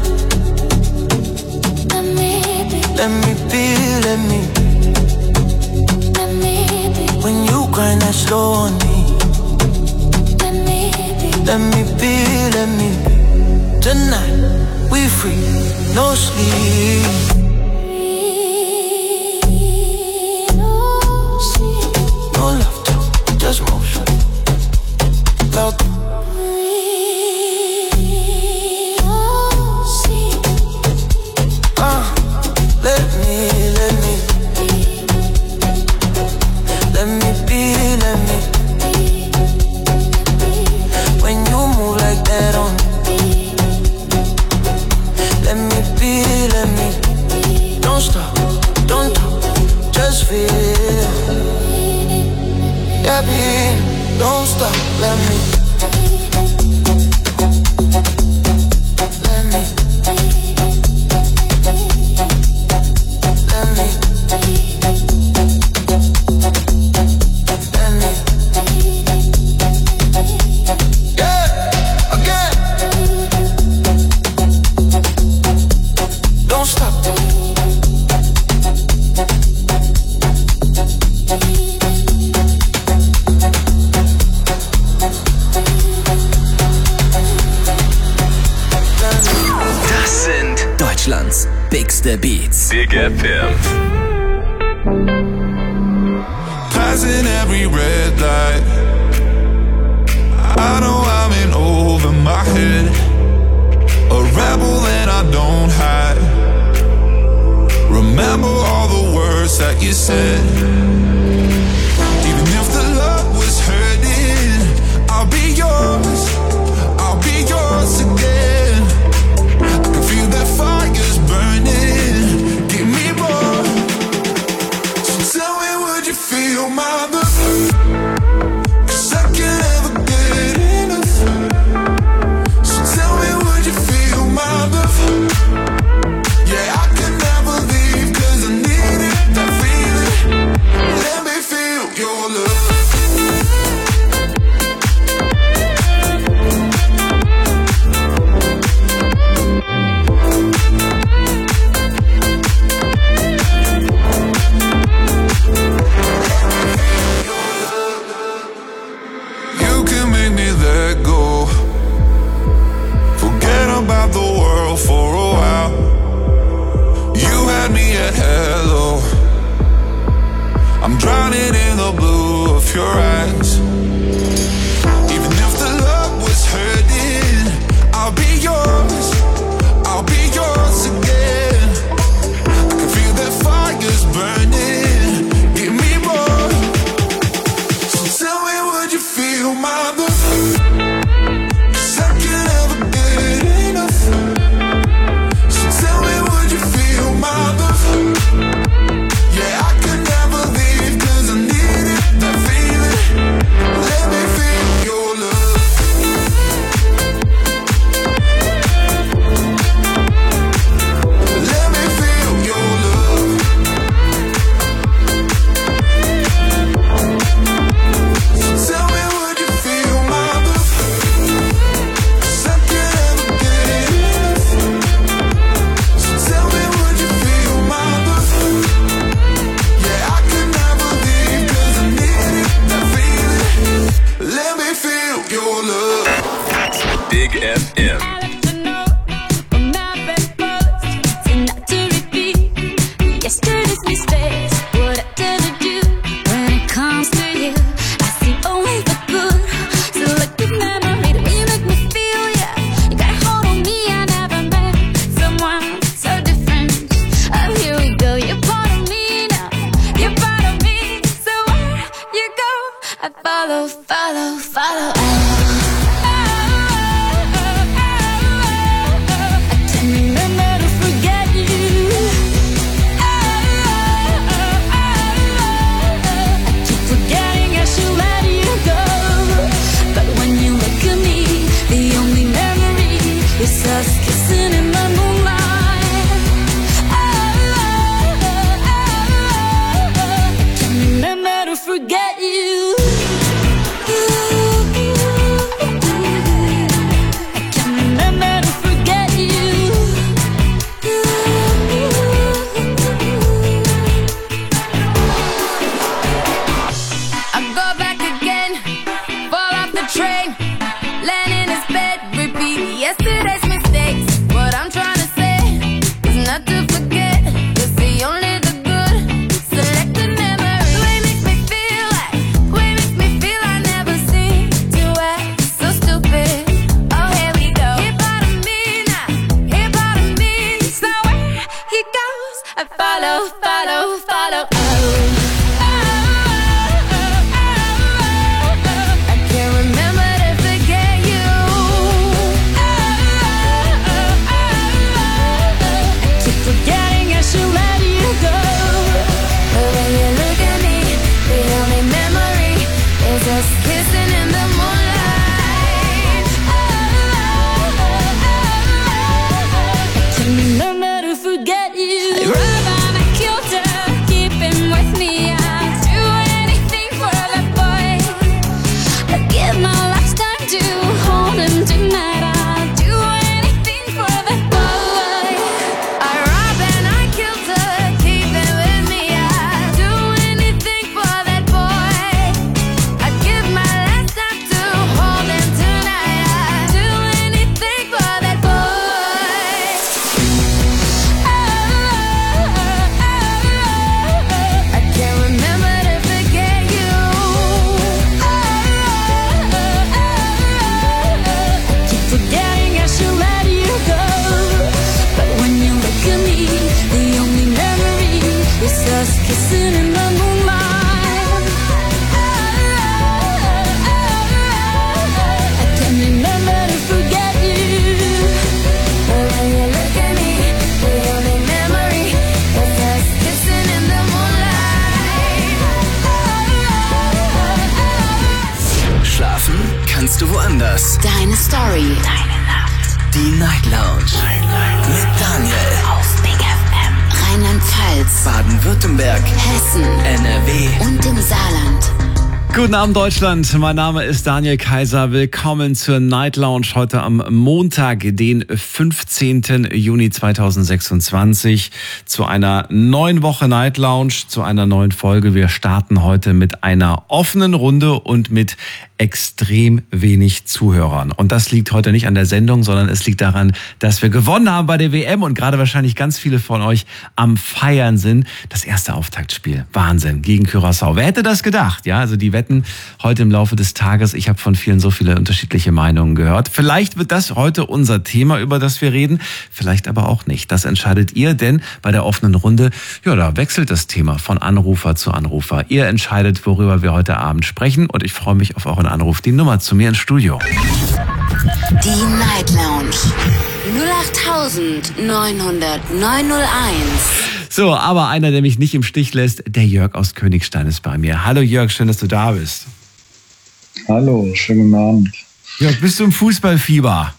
Let me be. Let me be, let me be. Let me be. When you grind that slow on me. Let me be. Let me be, let me be. Tonight, we free, no sleep. No laughter, just motion. Loud. Let me be, let me. When you move like that on me. Let me be, let me. Don't stop, don't talk, just feel. Yeah, babe, don't stop, let me. Let me. Let me. Deutschlands bigste Beats. Big FM. Passing every red light. I know I'm in over my head. A rebel that I don't hide. Remember all the words that you said. Even if the love was hurting, I'll be yours. I'll be yours again. I can feel that fire's burning. Give me more. So tell me, would you feel my love? 'Cause I can't ever get enough. So tell me, would you feel my love? Yeah, I can never leave 'cause I need it, that feeling. Let me feel your love. You can make me let go. Forget about the world for a while. You had me at hello. I'm drowning in the blue of your eyes. Even if the love was hurting, I'll be yours. I'll be yours again. I can feel that fire's burning. Give me more. So tell me, would you feel my love? 'Cause I can't ever get enough. So tell me, would you feel my love? Yeah, I can never leave 'cause I need it, that feeling. kissing in the moonlight. I can't remember to forget you. I can't remember to forget you. I go back again, fall off the train, land in his bed, repeat yesterday's mistakes. What I'm trying to say is not to forget, to see only the good, selected memories. Way makes me feel like, way makes me feel I never seem to act so stupid. Oh, here we go. Here part of me now, here part of me. So where he goes, I follow, follow, follow. I can't remember to forget you. I keep forgetting I should let you go. But when you look at me, the only memory is us kissing in the moonlight. I can't remember to forget you. Ride by my kilter, keep him with me. I'd do anything for that boy. I'd give my lifetime to hold him tonight. I'd do anything for that boy. I rob and I killed her, keep him with me. I'd do anything for that boy. I'd give my last time to hold him tonight. I'd do anything for that boy. I can't remember to forget you. I keep forgetting I should let you go. But when you look at me, the only memory is us kissing in the moonlight. I can't remember to forget you. But when you look at me, the only memory is us kissing in the moonlight. Schlafen kannst du woanders. Deine Story. Deine Nacht. Die Night Lounge. Mit Daniel. Auf Big FM. Rheinland-Pfalz. Baden-Württemberg. Hessen. NRW. Und im Saarland. Guten Abend Deutschland, mein Name ist Daniel Kaiser. Willkommen zur Night Lounge heute am Montag, den 15. Juni 2026, zu einer neuen Woche Night Lounge, zu einer neuen Folge. Wir starten heute mit einer offenen Runde und mit extrem wenig Zuhörern. Und das liegt heute nicht an der Sendung, sondern es liegt daran, dass wir gewonnen haben bei der WM und gerade wahrscheinlich ganz viele von euch am Feiern sind. Das erste Auftaktspiel, Wahnsinn, gegen Curaçao. Wer hätte das gedacht? Ja, also die Wetten heute im Laufe des Tages. Ich habe von vielen so viele unterschiedliche Meinungen gehört. Vielleicht wird das heute unser Thema, über das wir reden. Vielleicht aber auch nicht. Das entscheidet ihr, denn bei der offenen Runde, ja, da wechselt das Thema von Anrufer zu Anrufer. Ihr entscheidet, worüber wir heute Abend sprechen und ich freue mich auf euren Anruf. Die Nummer zu mir ins Studio. Die Night Lounge. 08900901. So, aber einer, der mich nicht im Stich lässt, der Jörg aus Königstein ist bei mir. Hallo Jörg, schön, dass du da bist. Hallo, schönen guten Abend. Jörg, bist du im Fußballfieber?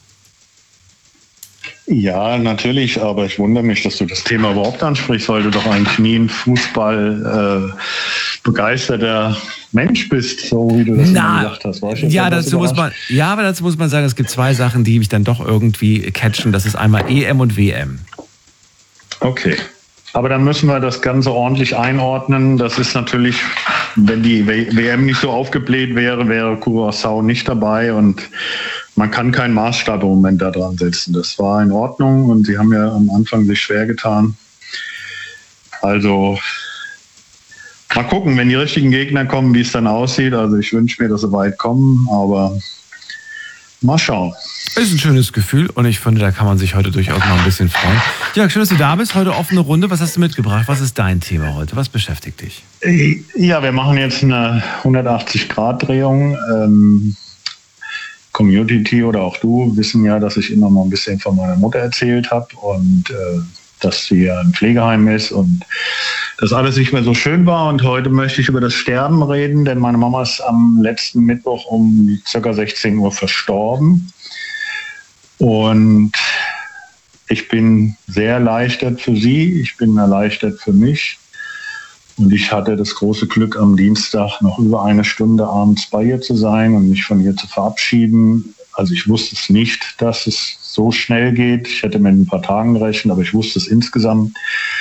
Ja, natürlich, aber ich wundere mich, dass du das Thema überhaupt ansprichst, weil du doch eigentlich nie ein Fußball begeisterter Mensch bist, so wie du das immer gesagt hast. Ja, aber dazu muss man sagen, es gibt zwei Sachen, die mich dann doch irgendwie catchen. Das ist einmal EM und WM. Okay. Aber dann müssen wir das Ganze ordentlich einordnen. Das ist natürlich, wenn die WM nicht so aufgebläht wäre, wäre Curaçao nicht dabei und man kann keinen Maßstab im Moment da dran setzen. Das war in Ordnung und sie haben ja am Anfang sich schwer getan. Also mal gucken, wenn die richtigen Gegner kommen, wie es dann aussieht. Also ich wünsche mir, dass sie weit kommen, aber mal schauen. Ist ein schönes Gefühl und ich finde, da kann man sich heute durchaus mal ein bisschen freuen. Jörg, schön, dass du da bist. Heute offene Runde. Was hast du mitgebracht? Was ist dein Thema heute? Was beschäftigt dich? Ja, wir machen jetzt eine 180-Grad-Drehung. Community oder auch du wissen ja, dass ich immer mal ein bisschen von meiner Mutter erzählt habe und dass sie ja im Pflegeheim ist und dass alles nicht mehr so schön war. Und heute möchte ich über das Sterben reden, denn meine Mama ist am letzten Mittwoch um ca. 16 Uhr verstorben. Und ich bin sehr erleichtert für sie, ich bin erleichtert für mich. Und ich hatte das große Glück, am Dienstag noch über eine Stunde abends bei ihr zu sein und mich von ihr zu verabschieden. Also ich wusste es nicht, dass es so schnell geht. Ich hätte mit ein paar Tagen gerechnet, aber ich wusste es insgesamt.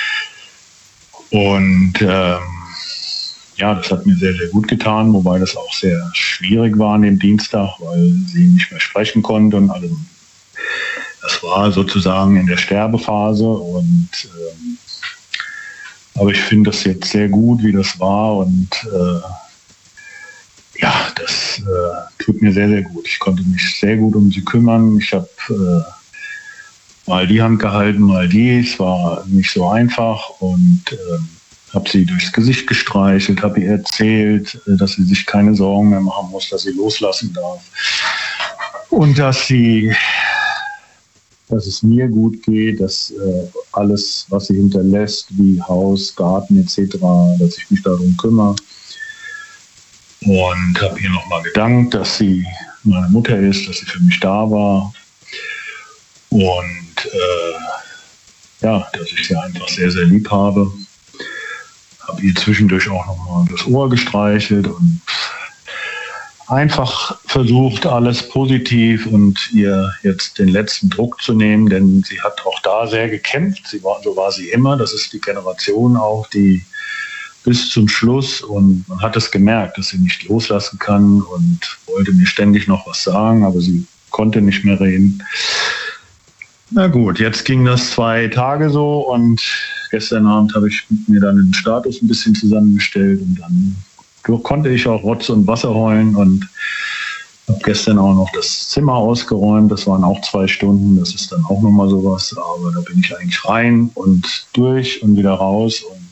Und ja, das hat mir sehr, sehr gut getan, wobei das auch sehr schwierig war an dem Dienstag, weil sie nicht mehr sprechen konnte. Und also, das war sozusagen in der Sterbephase. Und aber ich finde das jetzt sehr gut, wie das war. Und ja, das tut mir sehr, sehr gut. Ich konnte mich sehr gut um sie kümmern. Ich habe mal die Hand gehalten, mal die. Es war nicht so einfach und habe sie durchs Gesicht gestreichelt, habe ihr erzählt, dass sie sich keine Sorgen mehr machen muss, dass sie loslassen darf und dass es mir gut geht, dass alles, was sie hinterlässt, wie Haus, Garten etc., dass ich mich darum kümmere. Und habe ihr nochmal gedankt, dass sie meine Mutter ist, dass sie für mich da war. Und ja, dass ich sie einfach sehr, sehr lieb habe. Habe ihr zwischendurch auch nochmal das Ohr gestreichelt und einfach versucht, alles positiv und ihr jetzt den letzten Druck zu nehmen, denn sie hat auch da sehr gekämpft. So war sie immer. Das ist die Generation auch, die bis zum Schluss, und man hat es gemerkt, dass sie nicht loslassen kann und wollte mir ständig noch was sagen, aber sie konnte nicht mehr reden. Na gut, jetzt ging das 2 Tage so und gestern Abend habe ich mir dann den Status ein bisschen zusammengestellt und dann konnte ich auch Rotz und Wasser heulen und habe gestern auch noch das Zimmer ausgeräumt. Das waren auch 2 Stunden, das ist dann auch nochmal sowas, aber da bin ich eigentlich rein und durch und wieder raus und